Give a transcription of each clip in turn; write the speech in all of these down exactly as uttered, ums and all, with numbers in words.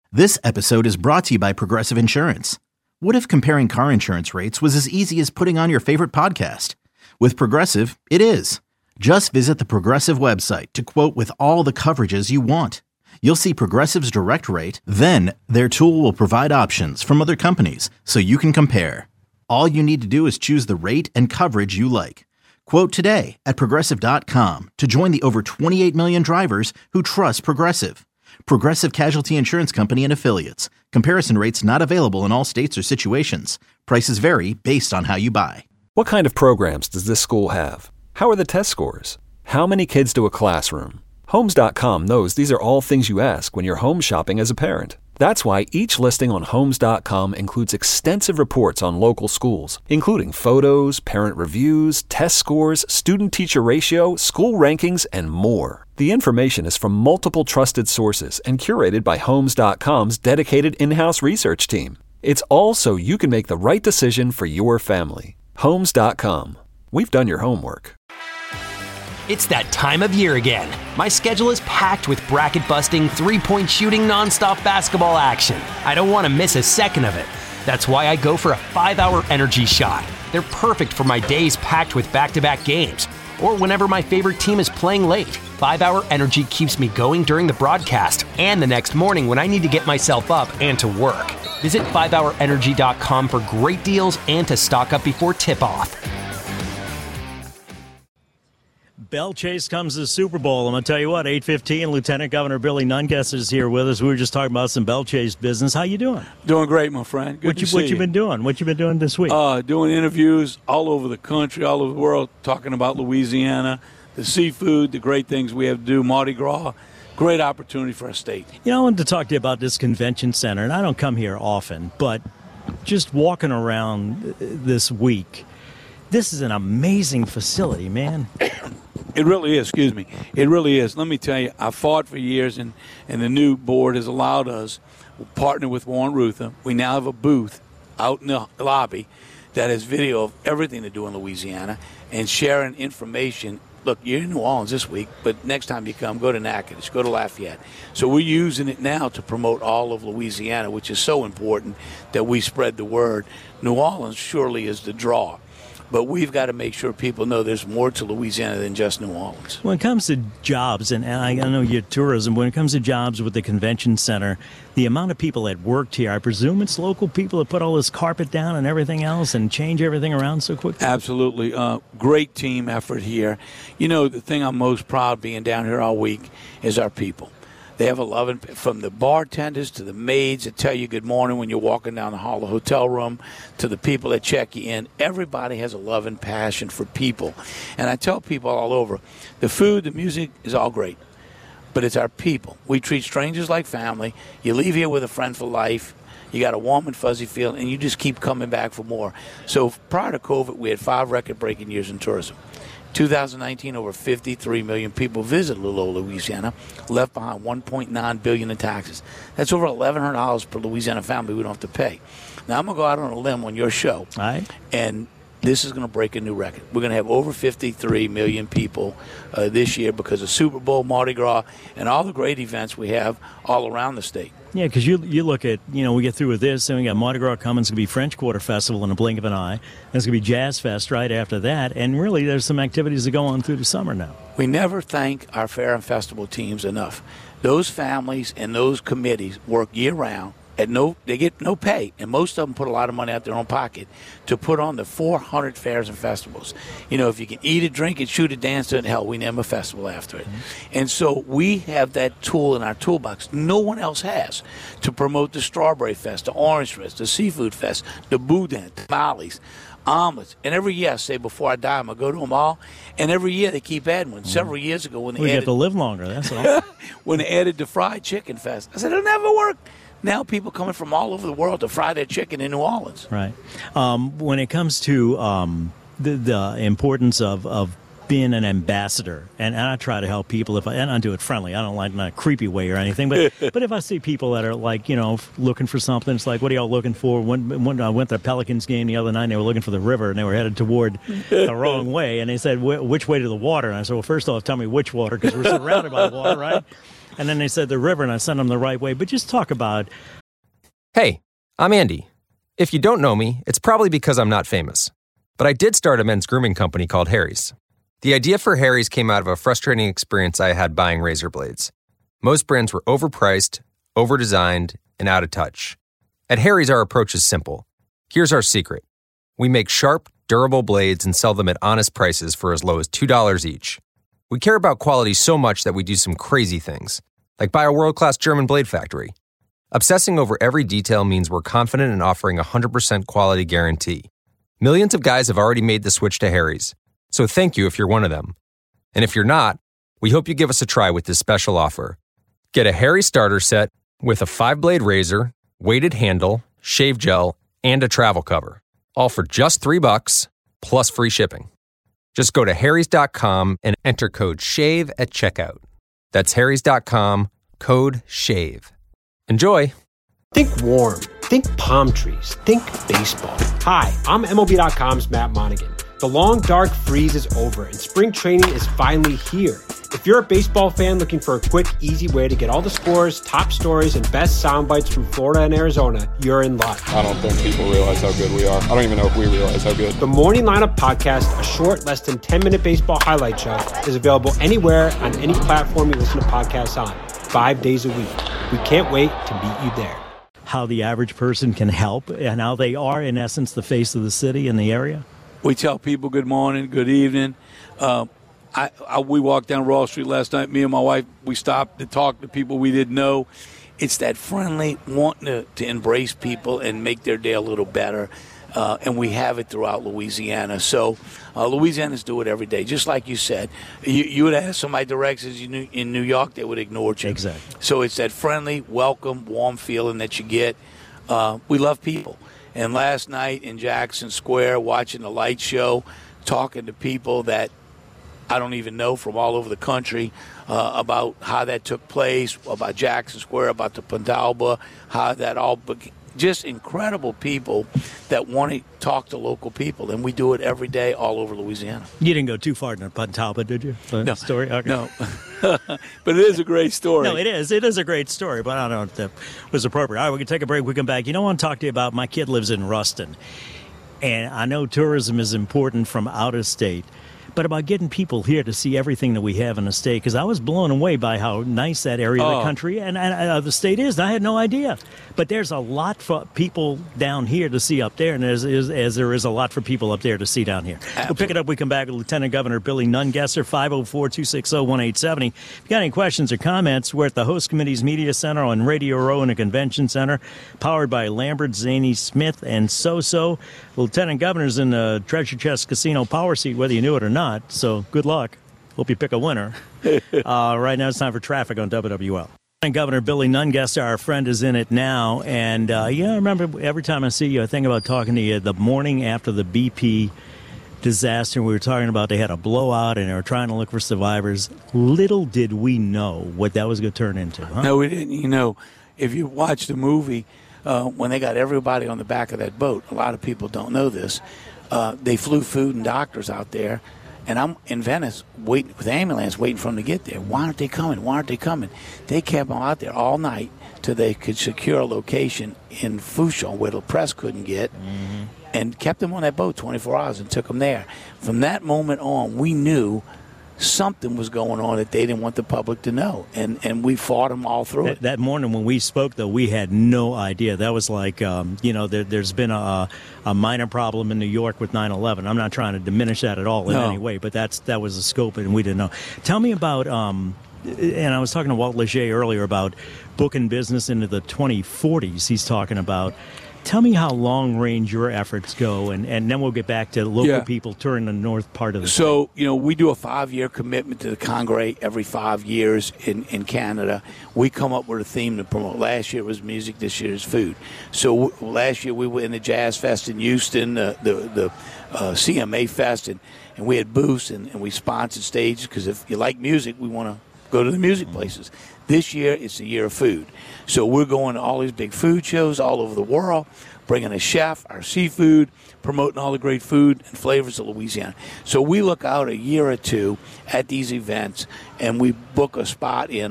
This episode is brought to you by Progressive Insurance. What if comparing car insurance rates was as easy as putting on your favorite podcast? With Progressive, it is. Just visit the Progressive website to quote with all the coverages you want. You'll see Progressive's direct rate, then their tool will provide options from other companies so you can compare. All you need to do is choose the rate and coverage you like. Quote today at progressive dot com to join the over twenty-eight million drivers who trust Progressive. Progressive Casualty Insurance Company and Affiliates. Comparison rates not available in all states or situations. Prices vary based on how you buy. What kind of programs does this school have? How are the test scores? How many kids do a classroom? Homes dot com knows these are all things you ask when you're home shopping as a parent. That's why each listing on Homes dot com includes extensive reports on local schools, including photos, parent reviews, test scores, student-teacher ratio, school rankings, and more. The information is from multiple trusted sources and curated by Homes dot com's dedicated in-house research team. It's all so you can make the right decision for your family. Homes dot com. We've done your homework. It's that time of year again. My schedule is packed with bracket-busting, three-point shooting, nonstop basketball action. I don't want to miss a second of it. That's why I go for a five-hour energy shot. They're perfect for my days packed with back-to-back games, or whenever my favorite team is playing late. five-hour energy keeps me going during the broadcast and the next morning when I need to get myself up and to work. Visit five hour energy dot com for great deals and to stock up before tip-off. Bell Chase comes to the Super Bowl. I'm going to tell you what, eight fifteen, Lieutenant Governor Billy Nungesser is here with us. We were just talking about some Bell Chase business. How you doing? Doing great, my friend. Good what to you, see What you you been doing? What you been doing this week? Uh, doing interviews all over the country, all over the world, talking about Louisiana, the seafood, the great things we have to do, Mardi Gras. Great opportunity for our state. You know, I wanted to talk to you about this convention center, and I don't come here often, but just walking around this week, this is an amazing facility, man. It really is, excuse me. It really is. Let me tell you, I fought for years, and, and the new board has allowed us to partner with Warren Ruther. We now have a booth out in the lobby that has video of everything to do in Louisiana and sharing information. Look, you're in New Orleans this week, but next time you come, go to Natchitoches, go to Lafayette. So we're using it now to promote all of Louisiana, which is so important that we spread the word. New Orleans surely is the draw. But we've got to make sure people know there's more to Louisiana than just New Orleans. When it comes to jobs, and I know you're tourism, when it comes to jobs with the convention center, the amount of people that worked here, I presume it's local people that put all this carpet down and everything else and change everything around so quickly? Absolutely. Uh, great team effort here. You know, the thing I'm most proud being down here all week is our people. They have a loving, from the bartenders to the maids that tell you good morning when you're walking down the hall of the hotel room, to the people that check you in. Everybody has a love and passion for people. And I tell people all over, the food, the music is all great, but it's our people. We treat strangers like family. You leave here with a friend for life. You got a warm and fuzzy feeling, and you just keep coming back for more. So prior to COVID, we had five record-breaking years in tourism. two thousand nineteen, over fifty-three million people visited little Louisiana, left behind one point nine billion dollars in taxes. That's over eleven hundred dollars per Louisiana family we don't have to pay. Now, I'm going to go out on a limb on your show, All right. and this is going to break a new record. We're going to have over fifty-three million people uh, this year because of Super Bowl, Mardi Gras, and all the great events we have all around the state. Yeah, because you you look at, you know, we get through with this, and we got Mardi Gras coming. It's going to be French Quarter Festival in a blink of an eye. There's going to be Jazz Fest right after that. And really, there's some activities that go on through the summer now. We never thank our fair and festival teams enough. Those families and those committees work year-round. At no, they get no pay, and most of them put a lot of money out of their own pocket to put on the four hundred fairs and festivals. You know, if you can eat it, drink it, shoot it, dance it, hell, we name a festival after it. Mm-hmm. And so we have that tool in our toolbox no one else has to promote the Strawberry Fest, the Orange Fest, the Seafood Fest, the Boudin, the tamales, omelets. And every year, I say before I die, I'm going to go to them all. And every year they keep adding one. Mm-hmm. Several years ago when they we added, get to live longer, that's all. when they added the Fried Chicken Fest, I said, it'll never work. Now people coming from all over the world to fry their chicken in New Orleans. Right. Um, when it comes to um, the, the importance of, of being an ambassador, and, and I try to help people, if I, and I do it friendly. I don't like in a creepy way or anything, but but if I see people that are like, you know, looking for something, it's like, what are y'all looking for? When, when I went to the Pelicans game the other night, they were looking for the river, and they were headed toward the wrong way, and they said, which way to the water? And I said, well, first off, tell me which water, because we're surrounded by water, right? And then they said the river, and I sent them the right way. But just talk about... Hey, I'm Andy. If you don't know me, it's probably because I'm not famous. But I did start a men's grooming company called Harry's. The idea for Harry's came out of a frustrating experience I had buying razor blades. Most brands were overpriced, overdesigned, and out of touch. At Harry's, our approach is simple. Here's our secret. We make sharp, durable blades and sell them at honest prices for as low as two dollars each. We care about quality so much that we do some crazy things, like buy a world-class German blade factory. Obsessing over every detail means we're confident in offering a one hundred percent quality guarantee. Millions of guys have already made the switch to Harry's, so thank you if you're one of them. And if you're not, we hope you give us a try with this special offer. Get a Harry's starter set with a five-blade razor, weighted handle, shave gel, and a travel cover, all for just three bucks plus free shipping. Just go to harrys dot com and enter code SHAVE at checkout. That's harrys dot com, code SHAVE. Enjoy. Think warm. Think palm trees. Think baseball. Hi, I'm M L B dot com's Matt Monaghan. The long, dark freeze is over, and spring training is finally here. If you're a baseball fan looking for a quick, easy way to get all the scores, top stories, and best sound bites from Florida and Arizona, you're in luck. I don't think people realize how good we are. I don't even know if we realize how good. The Morning Lineup Podcast, a short, less than ten-minute baseball highlight show, is available anywhere on any platform you listen to podcasts on, five days a week. We can't wait to meet you there. How the average person can help and how they are, in essence, the face of the city and the area? We tell people good morning, good evening. Uh, I, I, we walked down Raw Street last night. Me and my wife, we stopped to talk to people we didn't know. It's that friendly, wanting to, to embrace people and make their day a little better. Uh, and we have it throughout Louisiana. So uh, Louisianans do it every day. Just like you said, you, you would ask somebody directions in New, in New York, they would ignore you. Exactly. So it's that friendly, welcome, warm feeling that you get. Uh, we love people. And last night in Jackson Square, watching the light show, talking to people that I don't even know from all over the country uh, about how that took place, about Jackson Square, about the Pontalba, how that all began. Just incredible people that want to talk to local people, and we do it every day all over Louisiana. You didn't go too far in the Pontalba, did you? The no. Story? Okay. No. But it is a great story. No, it is. It is a great story, but I don't know if that was appropriate. All right, we can take a break. We come back. You know what I want to talk to you about? My kid lives in Ruston, and I know tourism is important from out of state, but about getting people here to see everything that we have in the state, because I was blown away by how nice that area of oh. the country and, and uh, the state is. I had no idea. But there's a lot for people down here to see up there, and as, as, as there is a lot for people up there to see down here. Absolutely. We'll pick it up. We come back with Lieutenant Governor Billy Nungesser, five oh four, two six oh, one eight seven oh. If you got any questions or comments, we're at the Host Committee's Media Center on Radio Row in the Convention Center, powered by Lambert, Zaney, Smith, and Soso. Lieutenant Governor's in the Treasure Chest Casino power seat, whether you knew it or not, so good luck. Hope you pick a winner. uh, right now it's time for traffic on W W L. And Governor Billy Nungesser, our friend, is in it now. And, uh, yeah, I remember every time I see you, I think about talking to you the morning after the B P disaster. We were talking about they had a blowout and they were trying to look for survivors. Little did we know what that was going to turn into. Huh? No, we didn't. You know, if you watch the movie, uh, when they got everybody on the back of that boat, a lot of people don't know this, uh, they flew food and doctors out there. And I'm in Venice waiting with the ambulance, waiting for them to get there. Why aren't they coming? Why aren't they coming? They kept them out there all night till they could secure a location in Fushon where the press couldn't get, mm-hmm. and kept them on that boat twenty-four hours and took them there. From that moment on, we knew something was going on that they didn't want the public to know, and and we fought them all through that, it. That morning when we spoke, though, we had no idea. That was like, um, you know, there, there's been a, a minor problem in New York with nine eleven. I'm not trying to diminish that at all in no. any way, but that's that was the scope, and we didn't know. Tell me about, um, and I was talking to Walt Leger earlier about booking business into the twenty forties. He's talking about. Tell me how long-range your efforts go, and, and then we'll get back to local yeah. people touring the north part of the So, state. you know, we do a five-year commitment to the Congrès every five years in, in Canada. We come up with a theme to promote. Last year was music, this year is food. So w- last year we were in the Jazz Fest in Houston, uh, the the uh, C M A Fest, and, and we had booths, and, and we sponsored stages, because if you like music, we want to go to the music places. This year, it's the year of food. So we're going to all these big food shows all over the world, bringing a chef, our seafood, promoting all the great food and flavors of Louisiana. So we look out a year or two at these events, and we book a spot in them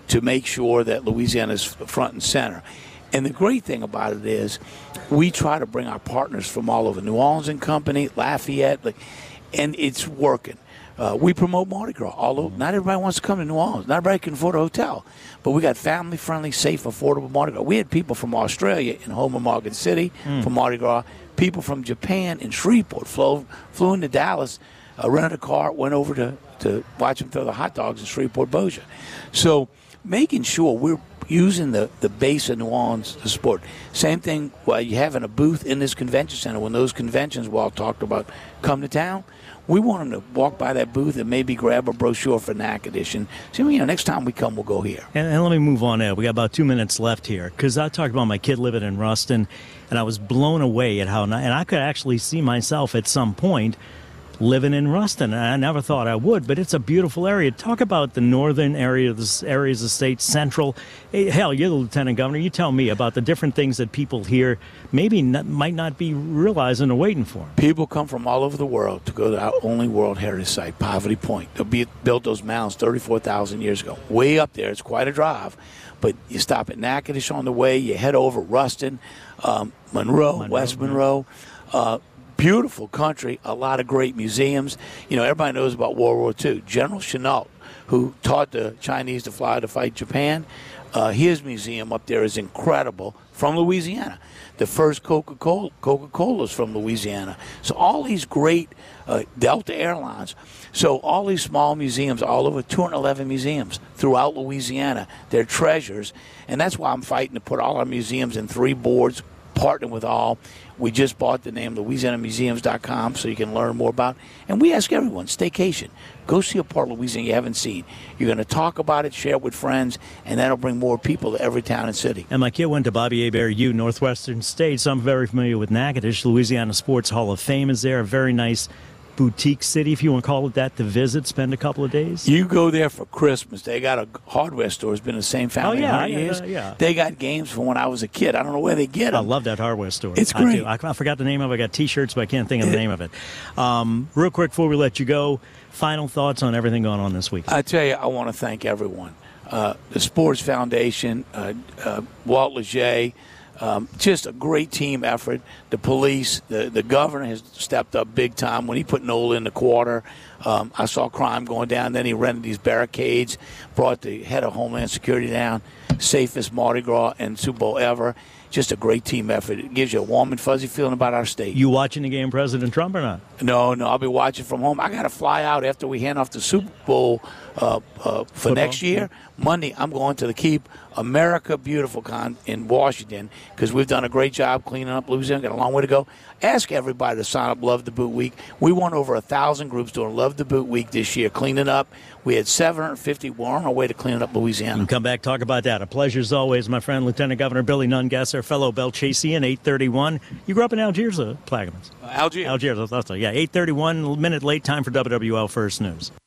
to make sure that Louisiana is front and center. And the great thing about it is we try to bring our partners from all over, New Orleans and Company, Lafayette, like, and it's working. Uh, we promote Mardi Gras. Although not everybody wants to come to New Orleans. Not everybody can afford a hotel. But we got family-friendly, safe, affordable Mardi Gras. We had people from Australia in Homer Market City mm. for Mardi Gras. People from Japan in Shreveport flew, flew into Dallas, uh, rented a car, went over to, to watch them throw the hot dogs in Shreveport, Bossier. So making sure we're using the, the base of New Orleans to support. Same thing while you're having a booth in this convention center. When those conventions we all talked about come to town, we want them to walk by that booth and maybe grab a brochure for N A C edition. So, you know, next time we come, we'll go here. And, and let me move on now. We got about two minutes left here because I talked about my kid living in Ruston, and I was blown away at how, and I could actually see myself at some point living in Ruston. And I never thought I would, but it's a beautiful area. Talk about the northern area of the areas of the state, central. Hey, hell, you're the lieutenant governor. You tell me about the different things that people here maybe not, might not be realizing or waiting for. People come from all over the world to go to our only World Heritage Site, Poverty Point. They built those mounds thirty-four thousand years ago. Way up there. It's quite a drive. But you stop at Natchitoches on the way. You head over Ruston, um, Monroe, Monroe, West Monroe. Uh, Beautiful country, a lot of great museums. You know, everybody knows about World War Two. General Chennault, who taught the Chinese to fly to fight Japan, uh, his museum up there is incredible, from Louisiana. The first Coca-Cola, Coca-Cola is from Louisiana. So all these great uh, Delta Airlines. So all these small museums, all over two hundred eleven museums throughout Louisiana, they're treasures. And that's why I'm fighting to put all our museums in three boards, partnering with all. We just bought the name Louisiana Museums dot com so you can learn more about it. And we ask everyone, staycation. Go see a part of Louisiana you haven't seen. You're going to talk about it, share it with friends, and that'll bring more people to every town and city. And my kid went to Bobby Hebert U, Northwestern State, so I'm very familiar with Natchitoches. Louisiana Sports Hall of Fame is there, a very nice boutique city, if you want to call it that, to visit, spend a couple of days. You go there for Christmas. They got a hardware store. It's been the same family oh, yeah, one hundred years. Uh, yeah. They got games from when I was a kid. I don't know where they get them. I love that hardware store. It's great. I, I, I forgot the name of it. I got T-shirts, but I can't think of the name of it. Um, real quick before we let you go, final thoughts on everything going on this week. I tell you, I want to thank everyone. Uh, the Sports Foundation, uh, uh, Walt Leger, Um, just a great team effort. The police, the, the governor has stepped up big time. When he put Nola in the quarter, um, I saw crime going down. Then he rented these barricades, brought the head of Homeland Security down. Safest Mardi Gras and Super Bowl ever. Just a great team effort. It gives you a warm and fuzzy feeling about our state. You watching the game, President Trump, or not? No, no. I'll be watching from home. I got to fly out after we hand off the Super Bowl uh, uh, for Football. next year. Monday, I'm going to the Keep America Beautiful Con in Washington because we've done a great job cleaning up Louisiana. Got a long way to go. Ask everybody to sign up Love the Boot Week. We won over a thousand groups doing Love the Boot Week this year, cleaning up. We had seven hundred fifty. We're on our way to cleaning up Louisiana. We'll come back, talk about that. A pleasure as always, my friend, Lieutenant Governor Billy Nungesser, fellow Belchassian, eight thirty-one. You grew up in Algiers, uh, Plaquemines? Uh, Algiers. Algiers, that's yeah, eight thirty-one, minute late, time for W W L First News.